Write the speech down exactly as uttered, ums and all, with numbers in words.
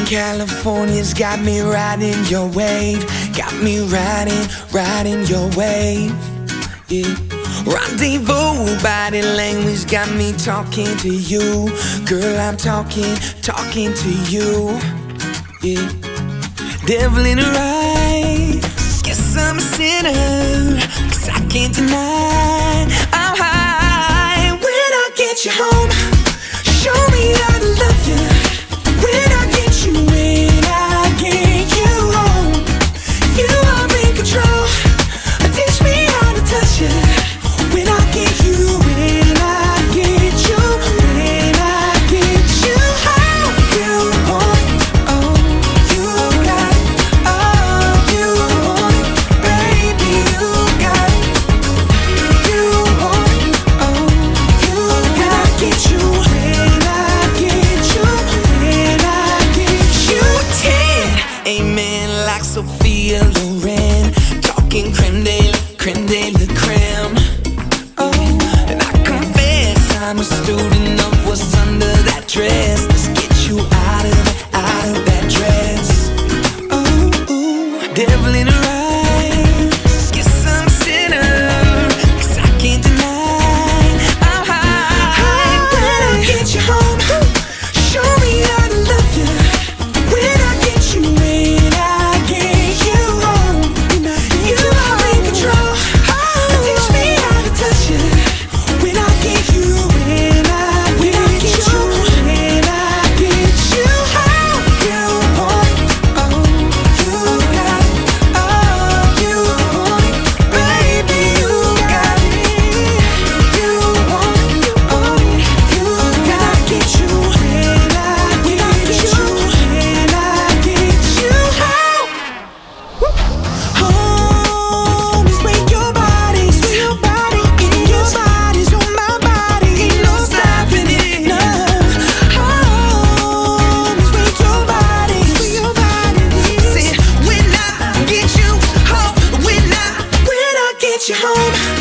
California's got me riding your wave, got me riding, riding your wave. Yeah. Rendezvous, body language got me talking to you. Girl, I'm talking, talking to you. Yeah. Devil in the eyes, guess I'm a sinner, 'cause I can't deny I'm high. When I get you home, show me how to love you. When I get you, when I get you home, you are in control. Teach me how to touch you. When I get you, when I get you, when I get you home, you want all you got, all you want, baby, you got, you want all you got. When I get you, when I get you, when I get you ten, amen, like Sophia Loren, talking creme de la, creme de la creme. And I confess I'm a student of what's under that dress. Let's get you out of, out of that dress. Ooh, ooh. Devil in her eyes, guess I'm a sinner, 'cause I can't deny I'm high. When I get you home, show me how to love you. When I get you, when I get you home, you are in control. Teach me how to touch you. When I get you, when I get you, when I get you home, you want all you got, all you want, baby, you got it. You want all you got. When I get you, when I get you, when I get you home. Home is where your body's, where your body, in your body's on my body. Ain't no stopping it, no. Home is where your body's, where your body is. See, when I get you home, when I, when I get you home.